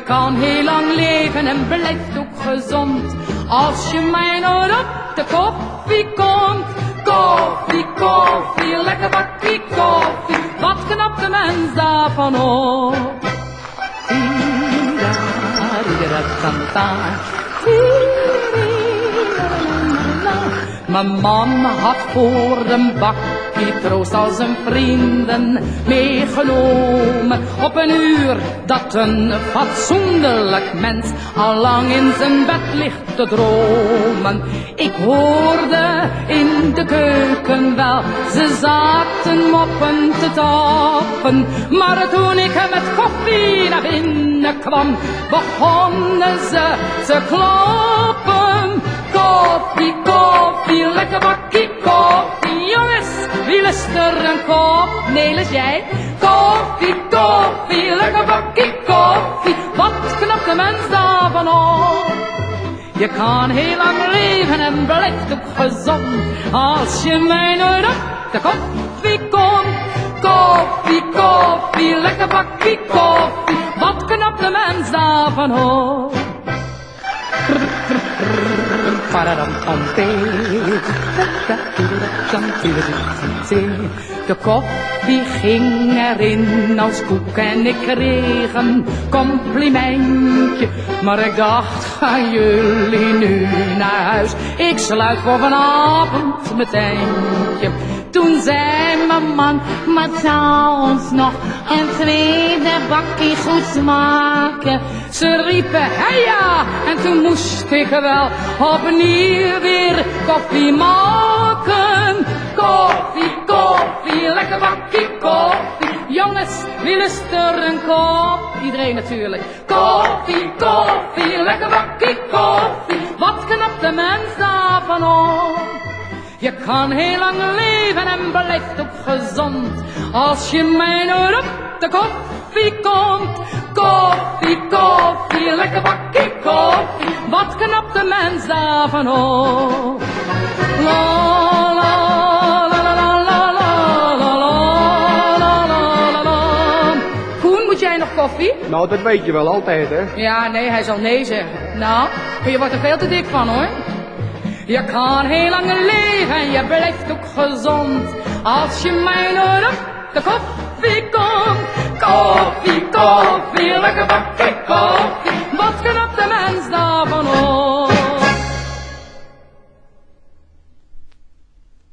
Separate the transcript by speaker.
Speaker 1: kan heel lang leven en blijft ook gezond. Als je mij nooit op de koffie komt. Koffie, koffie, lekker bakkie koffie. Wat knapt de mens daarvan op? Mijn man had voor een bakkie troost al zijn vrienden meegenomen. Op een uur dat een fatsoenlijk mens al lang in zijn bed ligt te dromen. Ik hoorde in de keuken wel, ze zaten moppen te tappen. Maar toen ik met koffie naar binnen kwam, begonnen ze te kloppen. Koffie, koffie, lekker bakkie koffie. Jongens, wie lust er een kop? Nelis, jij? Koffie, koffie, lekker bakkie koffie. Wat knapt de mens daarvan op? Je kan heel lang leven en blijft ook gezond. Als je mij nooit op de koffie komt. Koffie, koffie, lekker bakkie koffie. Wat knapt de mens daarvan op? De koffie ging erin als koek en ik kreeg een complimentje. Maar ik dacht, gaan jullie nu naar huis? Ik sluit voor vanavond mijn tentje. Toen zei mijn man, maar zou ons nog een tweede bakkie goed smaken? Ze riepen, ja, en toen moest ik wel opnieuw weer koffie maken. Koffie, koffie, lekker bakkie koffie. Jongens, wie lust er een kop? Iedereen natuurlijk. Koffie, koffie, lekker bakkie koffie. Wat knapt de mens daarvan op? Je kan heel lang leven en blijft ook gezond. Als je mij nooit op de koffie komt. Koffie, koffie, lekker bakkie koffie. Wat knapt de mens daarvan op? La la la la la la la la la la. Koen, moet jij nog koffie?
Speaker 2: Nou, dat weet je wel altijd, hè?
Speaker 1: Ja, nee, hij zal nee zeggen. Nou, je wordt er veel te dik van, hoor. Je kan heel lang leven en je blijft ook gezond. Als je mij nooit op de koffie komt. Koffie, koffie, lekker bakkie koffie.